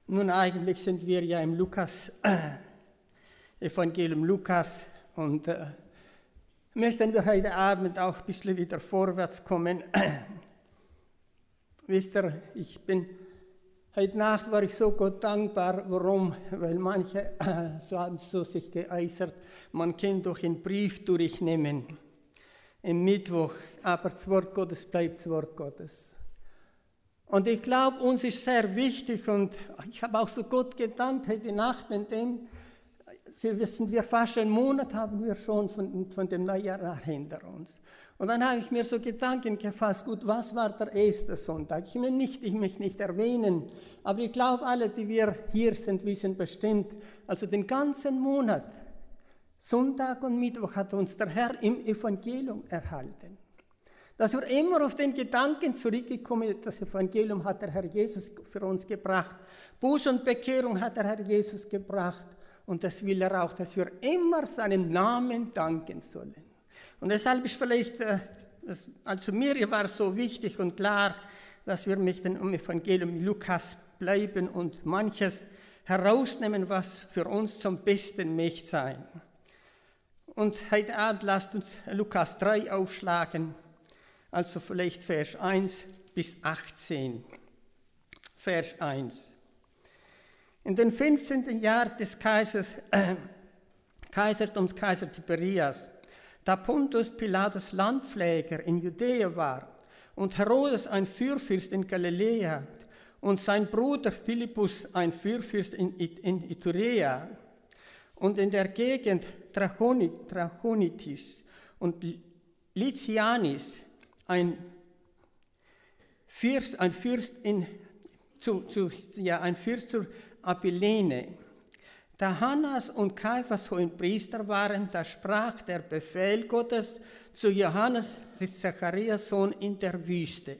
Nun, eigentlich sind wir ja im Evangelium Lukas und möchten wir heute Abend auch ein bisschen wieder vorwärts kommen. Wisst ihr, heute Nacht war ich so Gott dankbar. Warum? Weil manche haben so sich geäußert, man kann doch einen Brief durchnehmen im Mittwoch, aber das Wort Gottes bleibt das Wort Gottes. Und ich glaube, uns ist sehr wichtig, und ich habe auch so Gott gedankt heute Nacht, in dem, Sie wissen, wir fast einen Monat haben wir schon von dem Neujahr hinter uns. Und dann habe ich mir so Gedanken gefasst, gut, was war der erste Sonntag? Ich möchte nicht erwähnen, aber ich glaube, alle, die wir hier sind, wissen bestimmt, also den ganzen Monat, Sonntag und Mittwoch hat uns der Herr im Evangelium erhalten. Dass wir immer auf den Gedanken zurückgekommen sind, das Evangelium hat der Herr Jesus für uns gebracht. Buße und Bekehrung hat der Herr Jesus gebracht. Und das will er auch, dass wir immer seinem Namen danken sollen. Und deshalb ist vielleicht, also mir war es so wichtig und klar, dass wir mit dem Evangelium Lukas bleiben und manches herausnehmen, was für uns zum Besten möchte sein. Und heute Abend lasst uns Lukas 3 aufschlagen. Also vielleicht Vers 1 bis 18. Vers 1. In den 15. Jahr des Kaisertums Kaiser Tiberias, da Pontius Pilatus Landpfleger in Judäa war und Herodes ein Fürfürst in Galiläa und sein Bruder Philippus ein Fürfürst in Iturea und in der Gegend Trachonitis und Lycianis ein Fürst zur Abilene. Da Hannas und Kaiphas Hohenpriester waren, da sprach der Befehl Gottes zu Johannes, des Zacharias Sohn, in der Wüste.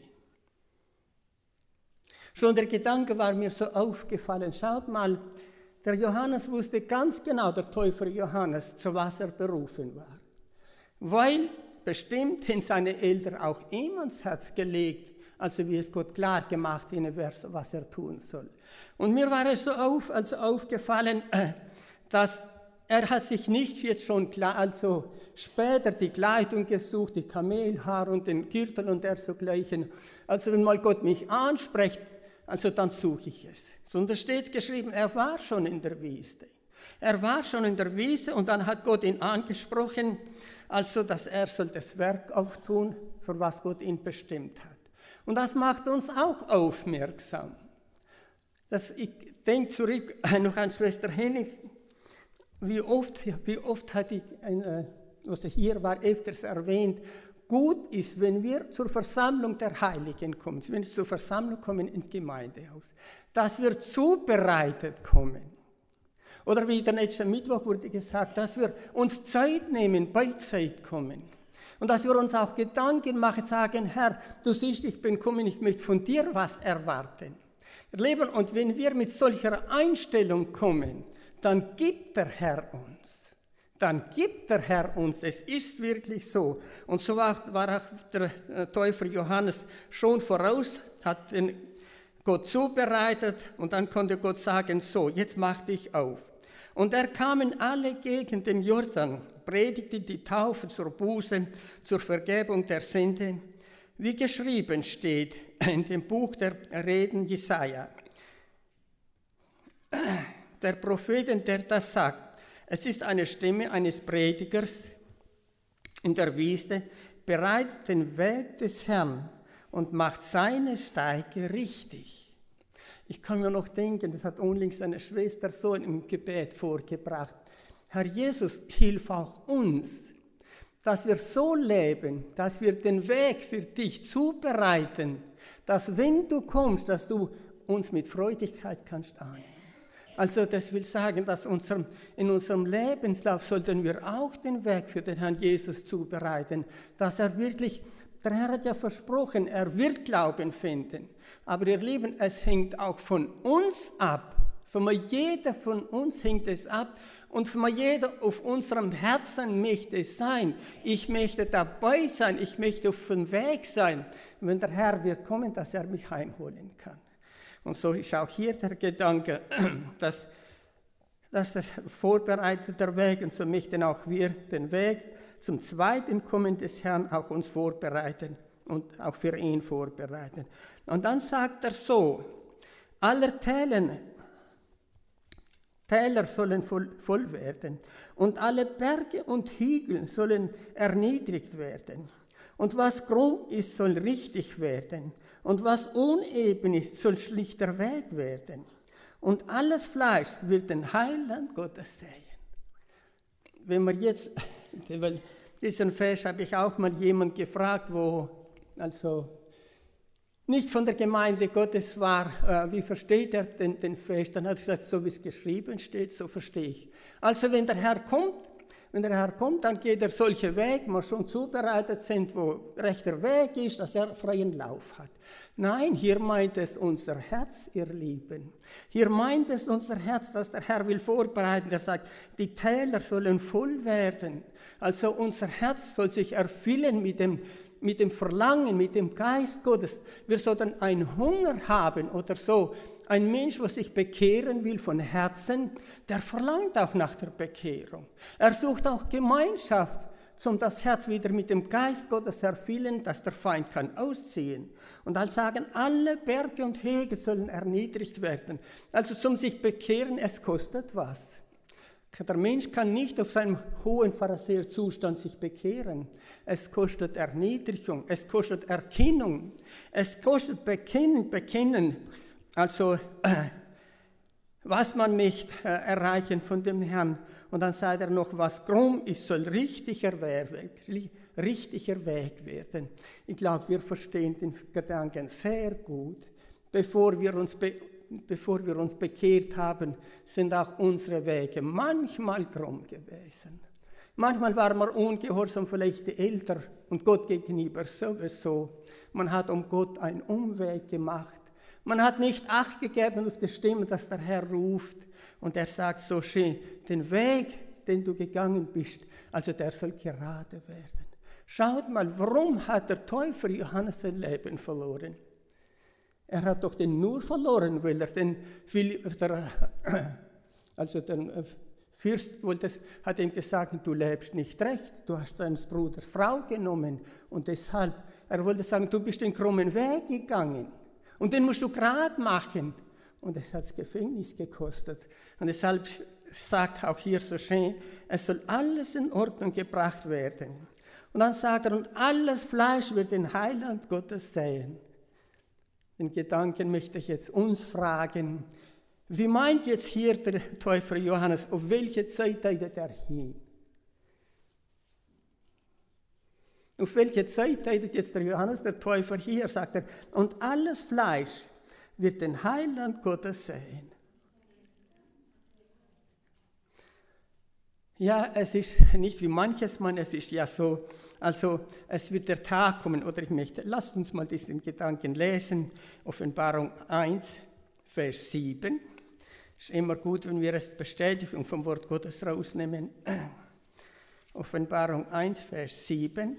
Schon der Gedanke war mir so aufgefallen. Schaut mal, der Johannes wusste ganz genau, der Täufer Johannes, zu was er berufen war. Weil bestimmt in seine Eltern auch ihm ans Herz gelegt, also wie es Gott klar gemacht hat, was er tun soll. Und mir war es so aufgefallen, dass er hat sich nicht jetzt schon klar, also später die Kleidung gesucht, die Kamelhaar und den Gürtel und dergleichen. Also wenn mal Gott mich anspricht, also dann suche ich es. Sondern steht geschrieben, er war schon in der Wüste. Er war schon in der Wüste und dann hat Gott ihn angesprochen, also dass er soll das Werk auftun, für was Gott ihn bestimmt hat. Und das macht uns auch aufmerksam. Ich denke zurück noch an Schwester Hennig, wie oft hat was hier war, öfters erwähnt, gut ist, wenn wir zur Versammlung der Heiligen kommen, wenn wir zur Versammlung kommen ins Gemeindehaus, dass wir zubereitet kommen. Oder wie der nächste Mittwoch wurde gesagt, dass wir uns Zeit nehmen, bei Zeit kommen. Und dass wir uns auch Gedanken machen, sagen, Herr, du siehst, ich bin gekommen, ich möchte von dir was erwarten. Leben. Und wenn wir mit solcher Einstellung kommen, dann gibt der Herr uns. Dann gibt der Herr uns. Es ist wirklich so. Und so war auch der Täufer Johannes schon voraus, hat den Gott zubereitet und dann konnte Gott sagen, so, jetzt mach dich auf. Und er kam in alle Gegenden Jordan, predigte die Taufe zur Buße, zur Vergebung der Sünde, wie geschrieben steht in dem Buch der Reden Jesaja. Der Propheten, der das sagt, es ist eine Stimme eines Predigers in der Wüste, bereitet den Weg des Herrn und macht seine Steige richtig. Ich kann mir noch denken, das hat unlängst eine Schwester so im Gebet vorgebracht. Herr Jesus, hilf auch uns, dass wir so leben, dass wir den Weg für dich zubereiten, dass wenn du kommst, dass du uns mit Freudigkeit kannst annehmen. Also das will sagen, dass in unserem Lebenslauf sollten wir auch den Weg für den Herrn Jesus zubereiten, dass er wirklich, der Herr hat ja versprochen, er wird Glauben finden. Aber ihr Lieben, es hängt auch von uns ab. Von jeder von uns hängt es ab. Und von jeder auf unserem Herzen möchte es sein. Ich möchte dabei sein, ich möchte auf dem Weg sein, wenn der Herr wird kommen, dass er mich heimholen kann. Und so ist auch hier der Gedanke, dass das vorbereitet der Weg, und so möchten auch wir den Weg zum zweiten Kommen des Herrn auch uns vorbereiten und auch für ihn vorbereiten. Und dann sagt er so, alle Täler sollen voll werden und alle Berge und Hügel sollen erniedrigt werden. Und was krumm ist, soll richtig werden. Und was uneben ist, soll schlichter Weg werden. Und alles Fleisch wird den Heiland Gottes sehen. Wenn wir jetzt, weil diesen Vers habe ich auch mal jemand gefragt, wo also nicht von der Gemeinde Gottes war, wie versteht er den Vers? Dann hat er gesagt, so wie es geschrieben steht, so verstehe ich. Also wenn der Herr kommt, dann geht er solche Wege, wo schon zubereitet sind, wo rechter Weg ist, dass er freien Lauf hat. Nein, hier meint es unser Herz, ihr Lieben. Hier meint es unser Herz, dass der Herr will vorbereiten. Er sagt, die Täler sollen voll werden. Also unser Herz soll sich erfüllen mit dem Verlangen, mit dem Geist Gottes. Wir sollen einen Hunger haben oder so. Ein Mensch, der sich bekehren will von Herzen, der verlangt auch nach der Bekehrung. Er sucht auch Gemeinschaft, um das Herz wieder mit dem Geist Gottes erfüllen, dass der Feind kann ausziehen. Und dann sagen, alle Berge und Hügel sollen erniedrigt werden. Also zum sich bekehren, es kostet was. Der Mensch kann nicht auf seinem hohen Pharisäerzustand sich bekehren. Es kostet Erniedrigung, es kostet Erkennung, es kostet Bekennen. Also, was man nicht erreichen von dem Herrn. Und dann sagt er noch, was krumm ist, soll richtiger Weg werden. Ich glaube, wir verstehen den Gedanken sehr gut. Bevor wir uns bekehrt haben, sind auch unsere Wege manchmal krumm gewesen. Manchmal waren wir ungehorsam, vielleicht die Eltern und Gott gegenüber sowieso. Man hat um Gott einen Umweg gemacht. Man hat nicht Acht gegeben auf die Stimme, dass der Herr ruft. Und er sagt so schön, den Weg, den du gegangen bist, also der soll gerade werden. Schaut mal, warum hat der Täufer Johannes sein Leben verloren? Er hat doch den nur verloren, weil er den Fürst hat ihm gesagt, du lebst nicht recht, du hast deines Bruders Frau genommen. Und deshalb, er wollte sagen, du bist den krummen Weg gegangen. Und den musst du gerade machen. Und es hat das Gefängnis gekostet. Und deshalb sagt auch hier so schön, es soll alles in Ordnung gebracht werden. Und dann sagt er, und alles Fleisch wird den Heiland Gottes sehen. Den Gedanken möchte ich jetzt uns fragen, wie meint jetzt hier der Täufer Johannes, auf welche Zeit leidet er hin? Auf welche Zeit leidet jetzt der Johannes, der Täufer hier, sagt er, und alles Fleisch wird den Heiland Gottes sehen. Ja, es ist nicht wie manches Mal, es ist ja so, also es wird der Tag kommen, oder lasst uns mal diesen Gedanken lesen, Offenbarung 1, Vers 7. Es ist immer gut, wenn wir es Bestätigung vom Wort Gottes rausnehmen. Offenbarung 1, Vers 7.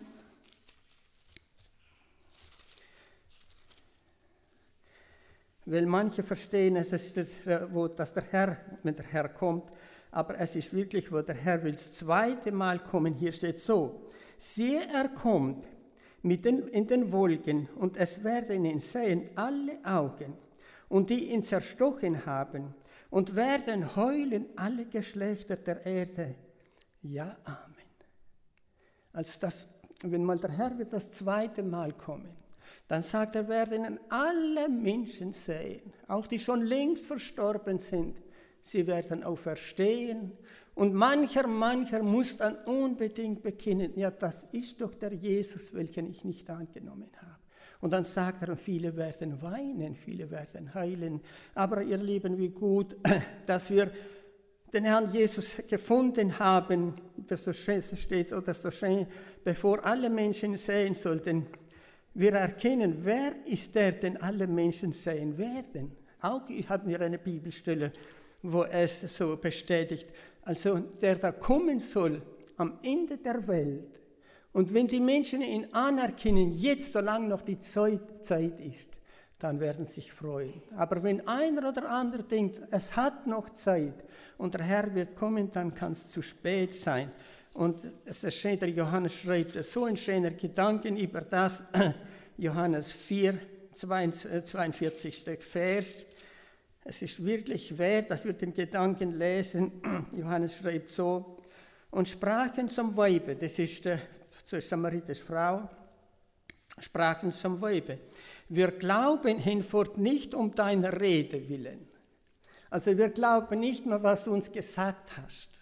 Weil manche verstehen, es ist dass der Herr, wenn der Herr kommt, aber es ist wirklich, wo der Herr will das zweite Mal kommen. Hier steht so, siehe, er kommt in den Wolken und es werden ihn sehen alle Augen und die ihn zerstochen haben und werden heulen alle Geschlechter der Erde. Ja, Amen. Also wenn mal der Herr wird das zweite Mal kommen, dann sagt er, werden alle Menschen sehen, auch die schon längst verstorben sind. Sie werden auferstehen und mancher muss dann unbedingt bekennen, ja, das ist doch der Jesus, welchen ich nicht angenommen habe. Und dann sagt er, viele werden weinen, viele werden heulen. Aber ihr Lieben, wie gut, dass wir den Herrn Jesus gefunden haben, das so schön steht, oder so schön, bevor alle Menschen sehen sollten. Wir erkennen, wer ist der, den alle Menschen sehen werden. Auch ich habe mir eine Bibelstelle, wo es so bestätigt, also der da kommen soll am Ende der Welt. Und wenn die Menschen ihn anerkennen, jetzt, solange noch die Zeit ist, dann werden sie sich freuen. Aber wenn einer oder andere denkt, es hat noch Zeit und der Herr wird kommen, dann kann es zu spät sein. Und der Johannes schreibt so ein schöner Gedanken über das, Johannes 4, 42. Vers. Es ist wirklich wert, dass wir den Gedanken lesen. Johannes schreibt so, und sprachen zum Weibe, das ist zur samaritische Frau, sprachen zum Weibe, wir glauben hinfort nicht um deiner Rede willen. Also wir glauben nicht mehr, was du uns gesagt hast.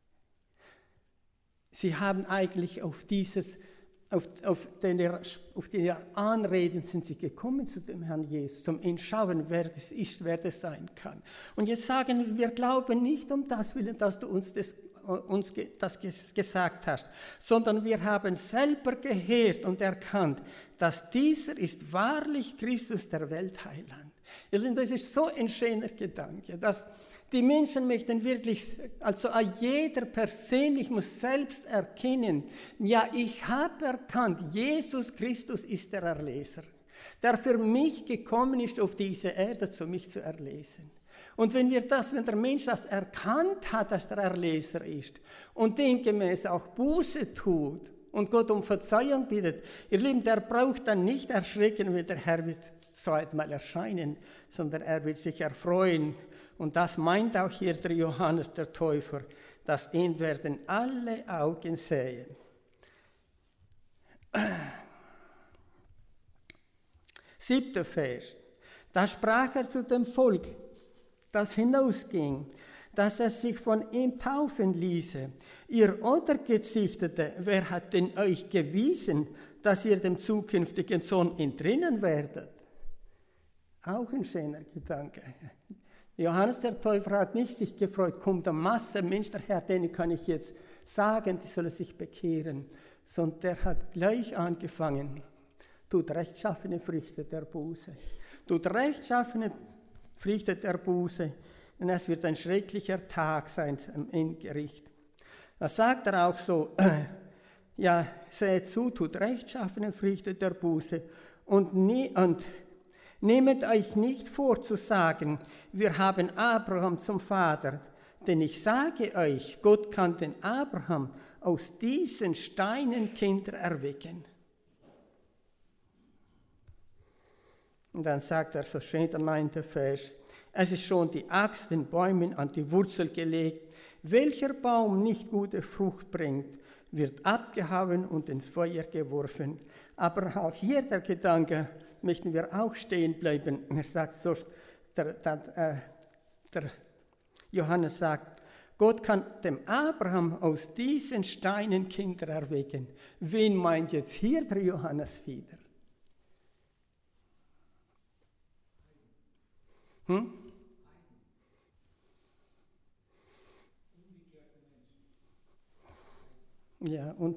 Sie haben eigentlich auf die Anreden sind sie gekommen zu dem Herrn Jesus, zum Hinschauen, wer das ist, wer das sein kann. Und jetzt sagen wir glauben nicht um das Willen, dass du uns das gesagt hast, sondern wir haben selber gehört und erkannt, dass dieser ist wahrlich Christus, der Weltheiland. Das ist so ein schöner Gedanke, dass die Menschen möchten wirklich, also jeder persönlich muss selbst erkennen, ja, ich habe erkannt, Jesus Christus ist der Erlöser, der für mich gekommen ist auf diese Erde, um mich zu erlösen. Und wenn der Mensch das erkannt hat, dass der Erlöser ist und demgemäß auch Buße tut und Gott um Verzeihung bittet, ihr Lieben, der braucht dann nicht erschrecken, wenn der Herr wird zweimal erscheinen, sondern er wird sich erfreuen. Und das meint auch hier der Johannes der Täufer, dass ihn werden alle Augen sehen. 7. Vers. Da sprach er zu dem Volk, das hinausging, dass er sich von ihm taufen ließe. Ihr Ottergezüchtete, wer hat denn euch gewiesen, dass ihr dem zukünftigen Sohn entrinnen werdet? Auch ein schöner Gedanke. Johannes der Täufer hat nicht sich gefreut, kommt eine Masse Menschen daher, denen kann ich jetzt sagen, die sollen sich bekehren, sondern der hat gleich angefangen, tut rechtschaffene Früchte der Buße. Tut rechtschaffene Früchte der Buße, denn es wird ein schrecklicher Tag sein im Gericht. Da sagt er auch so, ja, seht zu, tut rechtschaffene Früchte der Buße und nehmet euch nicht vor zu sagen, wir haben Abraham zum Vater, denn ich sage euch, Gott kann den Abraham aus diesen Steinen Kinder erwecken. Und dann sagt er so schön, der 9. Vers, es ist schon die Axt den Bäumen an die Wurzel gelegt, welcher Baum nicht gute Frucht bringt, wird abgehauen und ins Feuer geworfen. Aber auch hier der Gedanke, möchten wir auch stehen bleiben. Er sagt so, der Johannes sagt, Gott kann dem Abraham aus diesen Steinen Kinder erwecken. Wen meint jetzt hier der Johannes wieder? Ja, und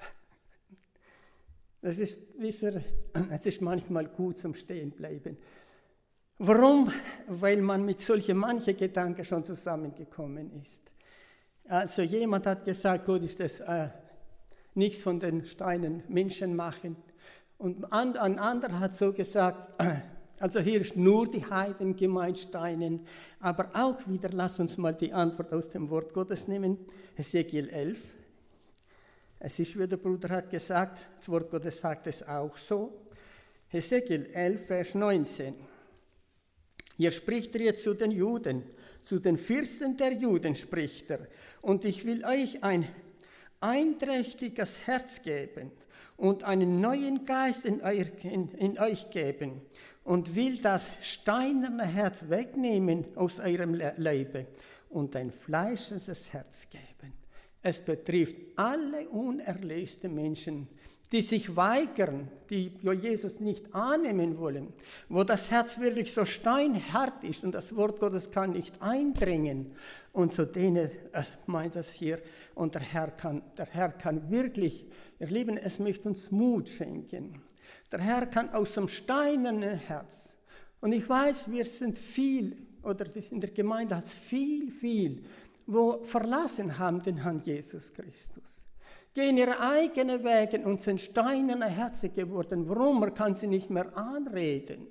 es ist manchmal gut zum Stehenbleiben. Warum? Weil man mit solchen manchen Gedanken schon zusammengekommen ist. Also jemand hat gesagt, Gott ist das nichts von den Steinen Menschen machen. Und ein anderer hat so gesagt, also hier ist nur die Heiden gemeint, Steinen, aber auch wieder, lasst uns mal die Antwort aus dem Wort Gottes nehmen, Hesekiel 11. Es ist, wie der Bruder hat gesagt, das Wort Gottes sagt es auch so. Hesekiel 11, Vers 19. Hier spricht er jetzt zu den Juden, zu den Fürsten der Juden spricht er. Und ich will euch ein einträchtiges Herz geben und einen neuen Geist in euch geben und will das steinerne Herz wegnehmen aus eurem Leibe und ein fleischliches Herz geben. Es betrifft alle unerlöste Menschen, die sich weigern, die Jesus nicht annehmen wollen, wo das Herz wirklich so steinhart ist und das Wort Gottes kann nicht eindringen. Und zu denen meint das hier, und der Herr kann wirklich, ihr Lieben, es möchte uns Mut schenken. Der Herr kann aus dem steinernen Herz, und ich weiß, wir sind viel, oder in der Gemeinde hat es viel, wo verlassen haben den Herrn Jesus Christus. Gehen ihre eigenen Wege und sind steinerne Herzen geworden. Warum? Man kann sie nicht mehr anreden.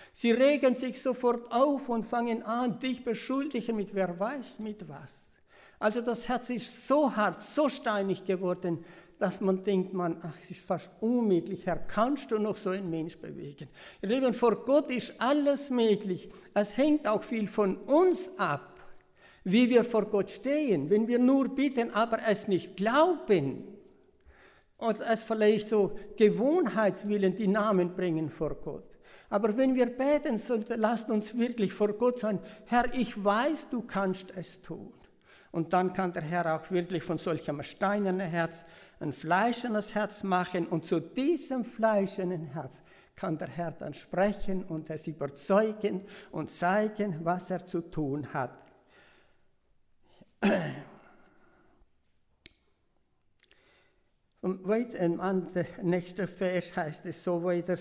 Sie regen sich sofort auf und fangen an, dich beschuldigen mit wer weiß mit was. Also das Herz ist so hart, so steinig geworden, dass man denkt, es ist fast unmöglich, Herr, kannst du noch so einen Mensch bewegen? Ihr Lieben, vor Gott ist alles möglich. Es hängt auch viel von uns ab, wie wir vor Gott stehen. Wenn wir nur bitten, aber es nicht glauben und es vielleicht so Gewohnheitswillen die Namen bringen vor Gott. Aber wenn wir beten, lasst uns wirklich vor Gott sagen, Herr, ich weiß, du kannst es tun. Und dann kann der Herr auch wirklich von solchem steinernen Herz ein fleischernes Herz machen. Und zu diesem fleischernen Herz kann der Herr dann sprechen und es überzeugen und zeigen, was er zu tun hat. Und weit im nächsten Vers heißt es so weiter,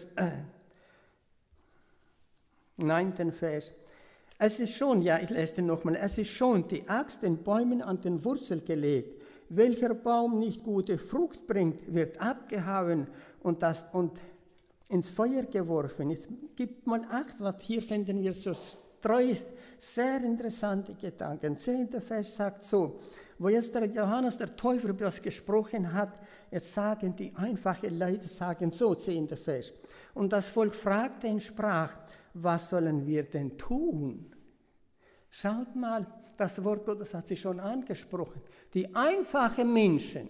9. Vers. Es ist schon, ich lese den nochmal, es ist schon die Axt den Bäumen an den Wurzel gelegt. Welcher Baum nicht gute Frucht bringt, wird abgehauen und ins Feuer geworfen. Es gibt mal Acht, was hier finden wir so sehr interessante Gedanken. 10. Vers sagt so, wo jetzt der Johannes, der Täufer, über das gesprochen hat, jetzt sagen die einfachen Leute, sagen so, 10. Vers. Und das Volk fragte und sprach, was sollen wir denn tun? Schaut mal, das Wort Gottes hat sich schon angesprochen. Die einfachen Menschen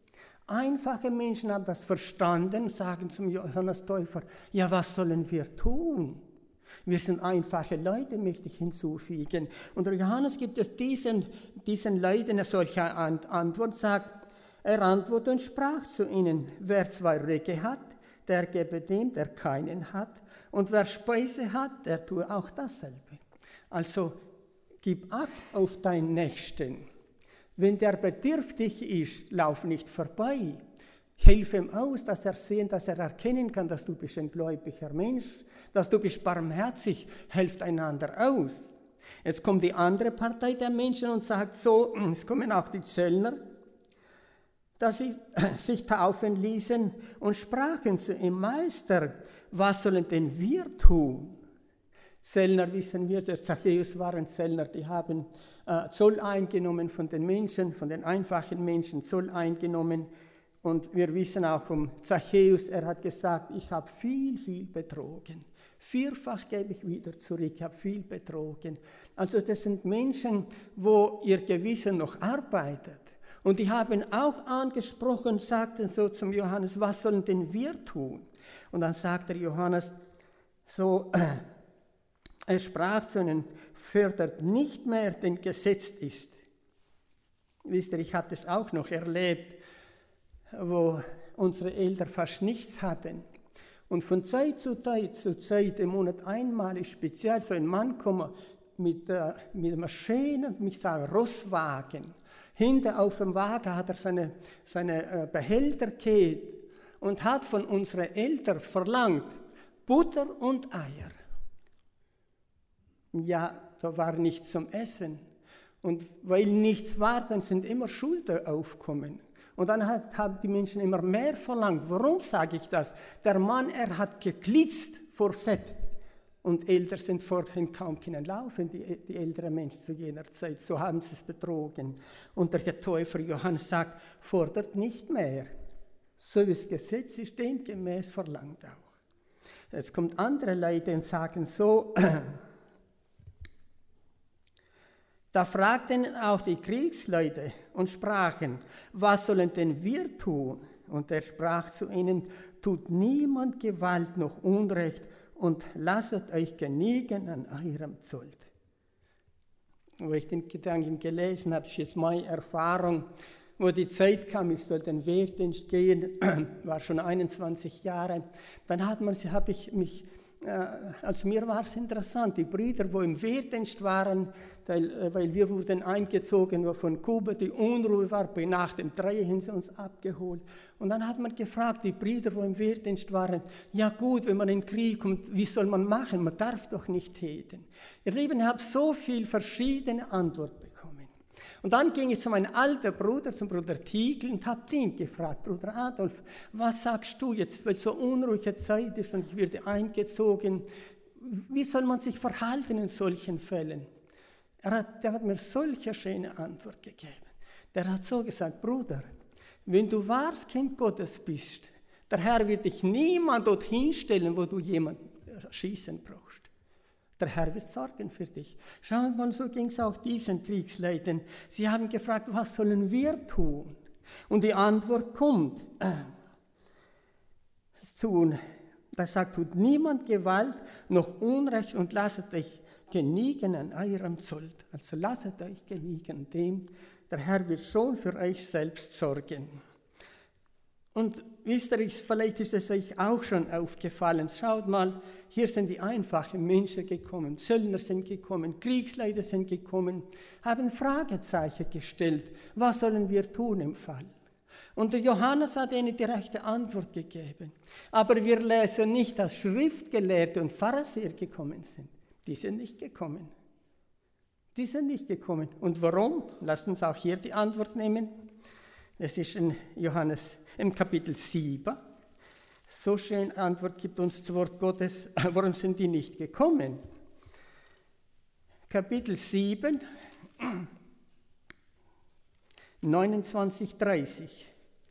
haben das verstanden, sagen zum Johannes Täufer, ja, was sollen wir tun? Wir sind einfache Leute, möchte ich hinzufügen. Und der Johannes gibt es diesen Leuten eine solche Antwort, sagt, er antwortete und sprach zu ihnen, wer 2 Röcke hat, der gebe dem, der keinen hat. Und wer Speise hat, der tue auch dasselbe. Also gib Acht auf deinen Nächsten. Wenn der bedürftig ist, lauf nicht vorbei. Hilf ihm aus, dass er sehen, dass er erkennen kann, dass du bist ein gläubiger Mensch, dass du bist barmherzig, helft einander aus. Jetzt kommt die andere Partei der Menschen und sagt so, es kommen auch die Zöllner, dass sie sich taufen ließen und sprachen zu ihm, Meister, was sollen denn wir tun? Zöllner wissen wir, der Zachäus waren Zöllner, die haben Zoll eingenommen von den Menschen, von den einfachen Menschen Zoll eingenommen. Und wir wissen auch vom Zachäus, er hat gesagt, ich habe viel betrogen. 4-fach gebe ich wieder zurück, ich habe viel betrogen. Also das sind Menschen, wo ihr Gewissen noch arbeitet. Und die haben auch angesprochen, sagten so zum Johannes, was sollen denn wir tun? Und dann sagt der Johannes so, er sprach zu ihnen, fördert nicht mehr, denn gesetzt ist. Wisst ihr, ich habe das auch noch erlebt, wo unsere Eltern fast nichts hatten. Und von Zeit zu Zeit, im Monat einmal ist speziell so ein Mann gekommen mit einem schönen, ich sage Rosswagen. Hinter auf dem Wagen hat er seine Behälter gehabt und hat von unseren Eltern verlangt, Butter und Eier. Ja, da war nichts zum Essen. Und weil nichts war, dann sind immer Schulden aufgekommen. Und dann haben die Menschen immer mehr verlangt. Warum sage ich das? Der Mann, er hat geglitzt vor Fett. Und Eltern sind vorhin kaum können laufen, die älteren Menschen zu jener Zeit. So haben sie es betrogen. Und der Täufer Johannes sagt, fordert nicht mehr. So wie das Gesetz ist, demgemäß verlangt auch. Jetzt kommt andere Leute und sagen so, da fragten auch die Kriegsleute und sprachen, was sollen denn wir tun? Und er sprach zu ihnen, tut niemand Gewalt noch Unrecht und lasset euch genügen an eurem Sold. Wo ich den Gedanken gelesen habe, ist jetzt meine Erfahrung, wo die Zeit kam, ich soll den Wehrdienst gehen, war schon 21 Jahre, dann habe ich mich, also mir war es interessant, die Brüder, die im Wehrdienst waren, weil wir wurden eingezogen von Kuba, die Unruhe war, nach dem 3 haben sie uns abgeholt. Und dann hat man gefragt, die Brüder, die im Wehrdienst waren, ja gut, wenn man in den Krieg kommt, wie soll man machen? Man darf doch nicht töten. Ihr Lieben, ich habe so viele verschiedene Antworten bekommen. Und dann ging ich zu meinem alten Bruder, zum Bruder Tiegel, und habe ihn gefragt, Bruder Adolf, was sagst du jetzt, weil so unruhige Zeit ist und ich werde eingezogen, wie soll man sich verhalten in solchen Fällen? Der hat mir solche schöne Antwort gegeben. Der hat so gesagt, Bruder, wenn du wahres Kind Gottes bist, der Herr wird dich niemand dorthin stellen, wo du jemanden schießen brauchst. Der Herr wird sorgen für dich. Schauen mal, so ging es auch diesen Kriegsleuten. Sie haben gefragt, was sollen wir tun? Und die Antwort kommt, da sagt, tut niemand Gewalt noch Unrecht und lasset euch geniegen an eurem Sold. Also lasset euch geniegen dem, der Herr wird schon für euch selbst sorgen. Und wisst ihr, vielleicht ist es euch auch schon aufgefallen, schaut mal, hier sind die einfachen Menschen gekommen, Zöllner sind gekommen, Kriegsleute sind gekommen, haben Fragezeichen gestellt, was sollen wir tun im Fall? Und der Johannes hat ihnen die rechte Antwort gegeben. Aber wir lesen nicht, dass Schriftgelehrte und Pharisäer gekommen sind. Die sind nicht gekommen. Die sind nicht gekommen. Und warum? Lasst uns auch hier die Antwort nehmen. Es ist in Johannes im Kapitel 7. So schön Antwort gibt uns das Wort Gottes. Warum sind die nicht gekommen? Kapitel 7, 29, 30.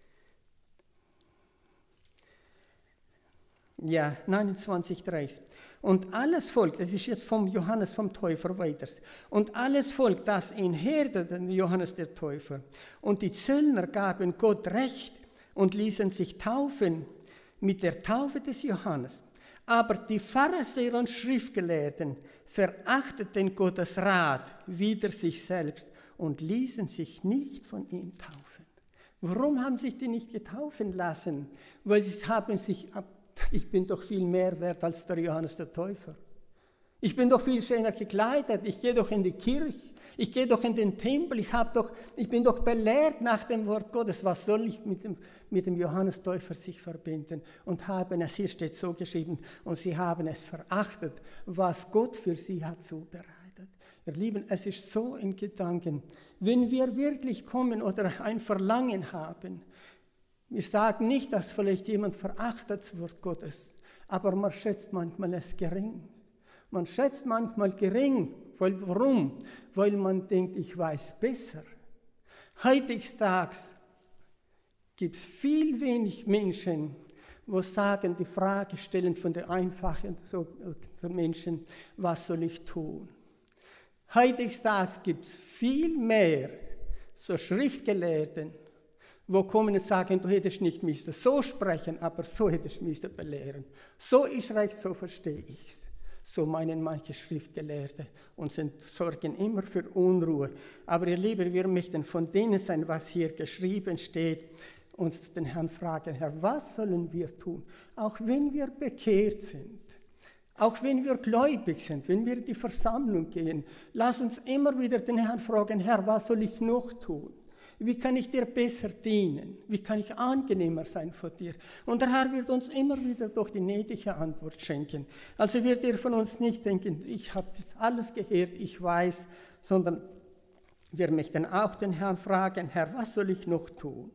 Ja, 29, 30. Und alles Volk, das ist jetzt vom Johannes vom Täufer weiter, und alles Volk, das ihn hörte, Johannes der Täufer, und die Zöllner gaben Gott Recht und ließen sich taufen mit der Taufe des Johannes. Aber die Pharisäer und Schriftgelehrten verachteten Gottes Rat wider sich selbst und ließen sich nicht von ihm taufen. Warum haben sich die nicht getaufen lassen? Weil sie haben sich ich bin doch viel mehr wert als der Johannes der Täufer. Ich bin doch viel schöner gekleidet, ich gehe doch in die Kirche, ich gehe doch in den Tempel, ich bin doch belehrt nach dem Wort Gottes. Was soll ich mit dem Johannes Täufer sich verbinden? Und haben es, hier steht so geschrieben, und sie haben es verachtet, was Gott für sie hat zubereitet. Ihr Lieben, es ist so in Gedanken, wenn wir wirklich kommen oder ein Verlangen haben, wir sagen nicht, dass vielleicht jemand verachtet das Wort Gottes, aber man schätzt manchmal es gering. Man schätzt manchmal gering. Warum? Weil man denkt, ich weiß besser. Heutzutage gibt es viel wenig Menschen, die sagen, die Frage stellen von der einfachen Menschen, was soll ich tun? Heutzutage gibt es viel mehr so Schriftgelehrten, wo kommen und sagen, du hättest nicht müssen so sprechen, aber so hättest du müssen belehren. So ist recht, so verstehe ich es. So meinen manche Schriftgelehrte und sorgen immer für Unruhe. Aber ihr Lieben, wir möchten von denen sein, was hier geschrieben steht, uns den Herrn fragen, Herr, was sollen wir tun? Auch wenn wir bekehrt sind, auch wenn wir gläubig sind, wenn wir in die Versammlung gehen, lass uns immer wieder den Herrn fragen, Herr, was soll ich noch tun? Wie kann ich dir besser dienen? Wie kann ich angenehmer sein vor dir? Und der Herr wird uns immer wieder durch die gnädige Antwort schenken. Also wird er von uns nicht denken, ich habe das alles gehört, ich weiß, sondern wir möchten auch den Herrn fragen, Herr, was soll ich noch tun?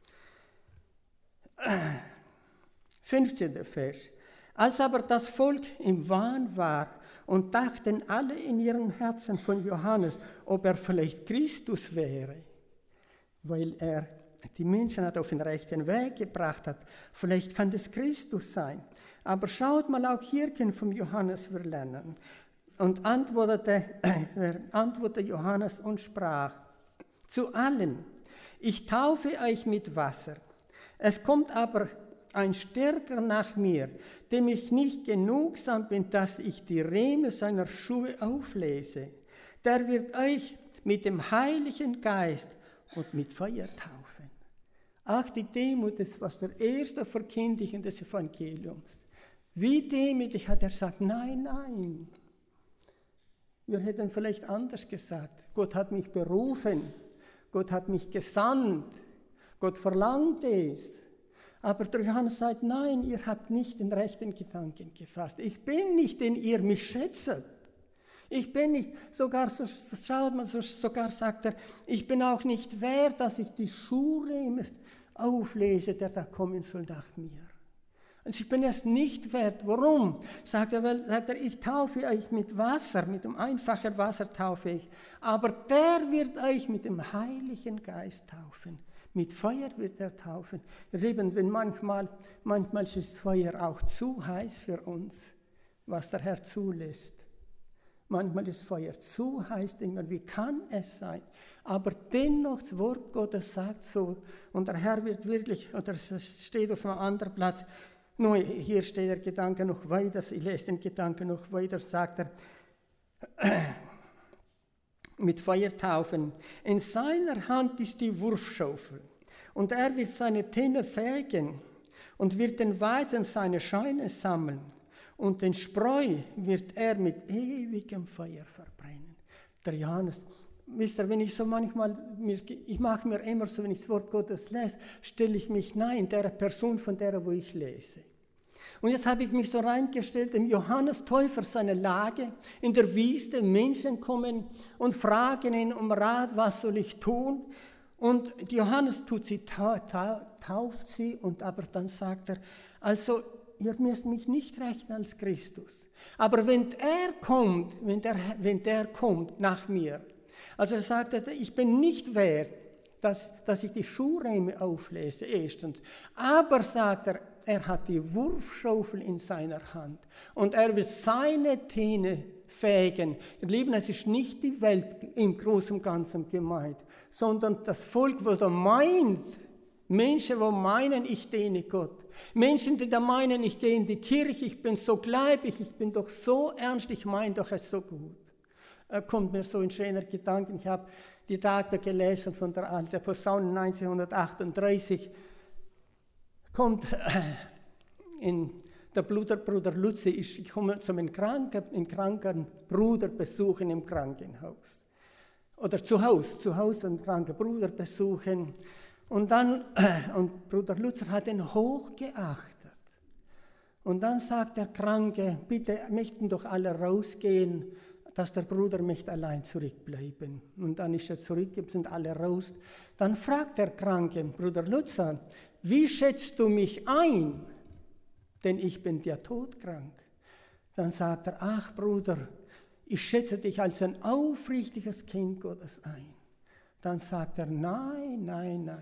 15. Vers. Als aber das Volk im Wahn war und dachten alle in ihren Herzen von Johannes, ob er vielleicht Christus wäre, weil er die Menschen auf den rechten Weg gebracht hat. Vielleicht kann das Christus sein. Aber schaut mal, auch hier können vom Johannes wir lernen. Und antwortete Johannes und sprach zu allen, ich taufe euch mit Wasser. Es kommt aber ein Stärker nach mir, dem ich nicht genugsam bin, dass ich die Riemen seiner Schuhe auflese. Der wird euch mit dem Heiligen Geist und mit Feuer taufen. Auch die Demut ist was der erste Verkündigung des Evangeliums. Wie demütig hat er gesagt, nein, nein. Wir hätten vielleicht anders gesagt. Gott hat mich berufen, Gott hat mich gesandt, Gott verlangt es. Aber der Johannes sagt, nein, ihr habt nicht den rechten Gedanken gefasst. Ich bin nicht, den ihr mich schätzt. Ich bin nicht, sogar sagt er, ich bin auch nicht wert, dass ich die Schuhe auflese, der da kommen soll nach mir. Und ich bin es nicht wert. Warum? Sagt er, ich taufe euch mit Wasser, mit dem einfachen Wasser taufe ich. Aber der wird euch mit dem Heiligen Geist taufen. Mit Feuer wird er taufen. Ihr Lieben, wenn manchmal ist Feuer auch zu heiß für uns, was der Herr zulässt. Manchmal ist Feuer zu heiß, wie kann es sein? Aber dennoch, das Wort Gottes sagt so, und der Herr wird wirklich, oder es steht auf einem anderen Platz, nur hier steht der Gedanke noch weiter, ich lese den Gedanken noch weiter, sagt er, mit Feuer taufen. In seiner Hand ist die Wurfschaufel, und er wird seine Tinne fegen und wird den Weizen seine Scheune sammeln. Und den Spreu wird er mit ewigem Feuer verbrennen. Der Johannes, wisst ihr, wenn ich so manchmal, ich mache mir immer so, wenn ich das Wort Gottes lese, stelle ich mich in der Person, von der wo ich lese. Und jetzt habe ich mich so reingestellt, im Johannes Täufer seine Lage, in der Wüste, Menschen kommen und fragen ihn um Rat, was soll ich tun? Und Johannes tauft sie, und aber dann sagt er, also, ihr müsst mich nicht rechnen als Christus. Aber wenn der kommt nach mir, also er sagt, ich bin nicht wert, dass ich die Schuhriemen auflese, erstens. Aber, sagt er hat die Wurfschaufel in seiner Hand und er wird seine Tinne fegen. Ihr Lieben, es ist nicht die Welt im Großen und Ganzen gemeint, sondern das Volk, wo da meint, Menschen, die meinen, ich diene Gott. Menschen, die da meinen, ich gehe in die Kirche, ich bin so gläubig, ich bin doch so ernst, ich meine doch es so gut. Kommt mir so ein schöner Gedanke. Ich habe die Tage gelesen von der alten Posaune 1938. Kommt der Bruder Lutzi, ich komme zu einem kranken Bruder besuchen im Krankenhaus. Oder zu Hause einen kranken Bruder besuchen. Und Bruder Lutzer hat ihn hochgeachtet. Und dann sagt der Kranke, bitte möchten doch alle rausgehen, dass der Bruder möchte allein zurückbleiben. Und dann ist er zurück, sind alle raus. Dann fragt der Kranke, Bruder Lutzer, wie schätzt du mich ein? Denn ich bin ja todkrank. Dann sagt er, ach Bruder, ich schätze dich als ein aufrichtiges Kind Gottes ein. Dann sagt er, nein,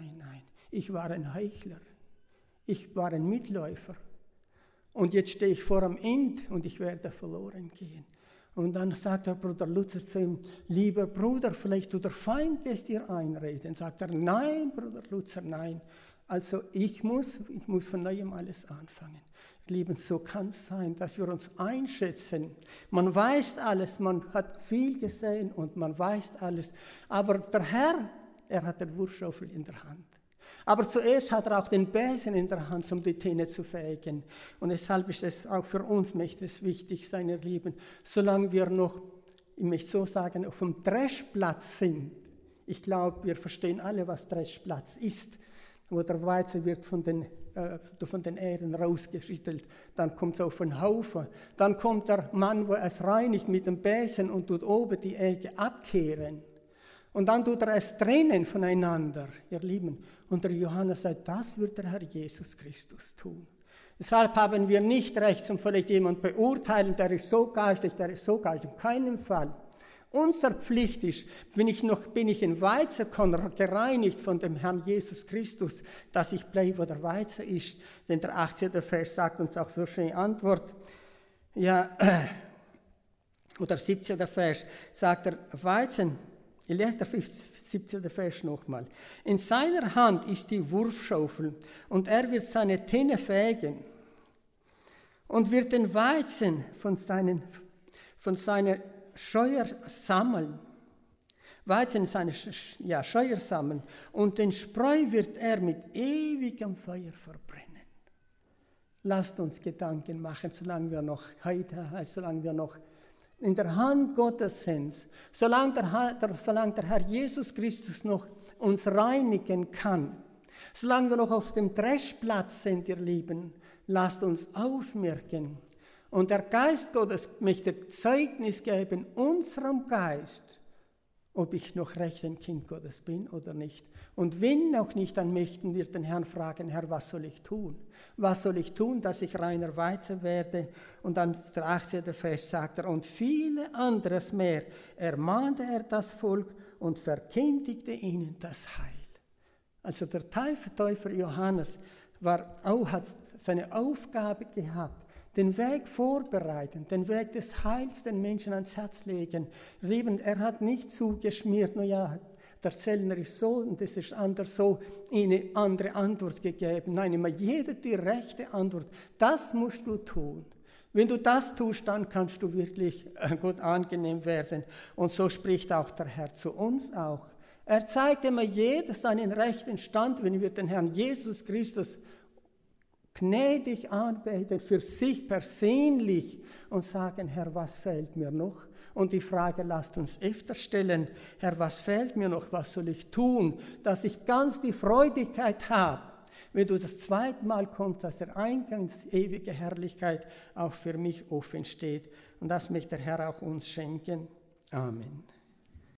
ich war ein Heuchler, ich war ein Mitläufer und jetzt stehe ich vor dem End und ich werde verloren gehen. Und dann sagt der Bruder Lutzer zu ihm, lieber Bruder, vielleicht tut der Feind es dir einreden. Sagt er, nein, Bruder Lutzer, nein, also ich muss von neuem alles anfangen. Lieben, so kann es sein, dass wir uns einschätzen. Man weiß alles, man hat viel gesehen und man weiß alles. Aber der Herr, er hat den Wurfschaufel in der Hand. Aber zuerst hat er auch den Besen in der Hand, um die Tinne zu fegen. Und deshalb ist es auch für uns wichtig sein, ihr Lieben, solange wir noch, ich möchte so sagen, auf dem Dreschplatz sind. Ich glaube, wir verstehen alle, was Dreschplatz ist, wo der Weizen wird von den Ähren rausgeschüttelt, dann kommt es auf den Haufen, dann kommt der Mann, wo es reinigt mit dem Besen und tut oben die Ähre abkehren. Und dann tut er es trennen voneinander, ihr Lieben. Und der Johannes sagt, das wird der Herr Jesus Christus tun. Deshalb haben wir nicht recht, um vielleicht jemanden beurteilen, der ist so geistlich, in keinem Fall. Unsere Pflicht ist, bin ich in Weizenkorn gereinigt von dem Herrn Jesus Christus, dass ich bleibe, wo der Weizen ist. Denn der 18. Vers sagt uns auch so schön Antwort. Ja, oder 17. Vers sagt der Weizen, ich lese der 17. Vers nochmal. In seiner Hand ist die Wurfschaufel und er wird seine Tinne fegen und wird den Weizen von seiner Scheuer sammeln, Weizen seine Scheuer sammeln, und den Spreu wird er mit ewigem Feuer verbrennen. Lasst uns Gedanken machen, solange wir noch in der Hand Gottes sind, solange der Herr Jesus Christus noch uns reinigen kann, solange wir noch auf dem Dreschplatz sind, ihr Lieben, lasst uns aufmerken. Und der Geist Gottes möchte Zeugnis geben unserem Geist ob ich noch recht ein Kind Gottes bin oder nicht. Und wenn auch nicht, dann möchten wir den Herrn fragen, Herr, was soll ich tun? Was soll ich tun, dass ich reiner Weizen werde? Und dann der 18. Vers sagt er, und viele anderes mehr ermahnte er das Volk und verkündigte ihnen das Heil. Also der Täufer Johannes hat seine Aufgabe gehabt, den Weg vorbereiten, den Weg des Heils den Menschen ans Herz legen. Lieben, er hat nicht zugeschmiert, ja, der Zellner ist so und das ist anders so, eine andere Antwort gegeben. Nein, immer jeder die rechte Antwort. Das musst du tun. Wenn du das tust, dann kannst du wirklich Gott angenehm werden. Und so spricht auch der Herr zu uns auch. Er zeigt immer jeder seinen rechten Stand, wenn wir den Herrn Jesus Christus gnädig anbeten, für sich persönlich und sagen, Herr, was fehlt mir noch? Und die Frage lasst uns öfter stellen, Herr, was fehlt mir noch, was soll ich tun, dass ich ganz die Freudigkeit habe, wenn du das zweite Mal kommst, dass der Eingang ins ewige Herrlichkeit auch für mich offen steht. Und das möchte der Herr auch uns schenken. Amen.